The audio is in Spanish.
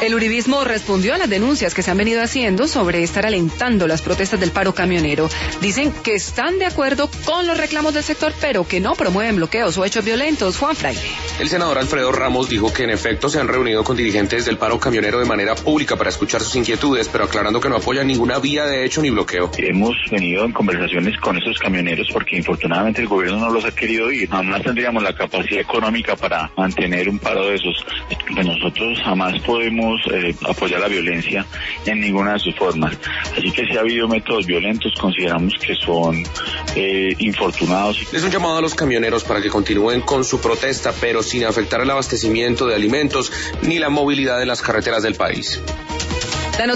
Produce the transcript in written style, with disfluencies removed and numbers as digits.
El uribismo respondió a las denuncias que se han venido haciendo sobre estar alentando las protestas del paro camionero. Dicen que están de acuerdo con los reclamos del sector, pero que no promueven bloqueos o hechos violentos. Juan Fraile. El senador Alfredo Ramos dijo que en efecto se han reunido con dirigentes del paro camionero de manera pública para escuchar sus inquietudes, pero aclarando que no apoyan ninguna vía de hecho ni bloqueo. Hemos venido en conversaciones con esos camioneros porque infortunadamente el gobierno no los ha querido ir. Jamás tendríamos la capacidad económica para mantener un paro de esos. Nosotros jamás podemos apoyar la violencia en ninguna de sus formas. Así que si ha habido métodos violentos, consideramos que son infortunados. Es un llamado a los camioneros para que continúen con su protesta, pero sin afectar el abastecimiento de alimentos ni la movilidad en las carreteras del país.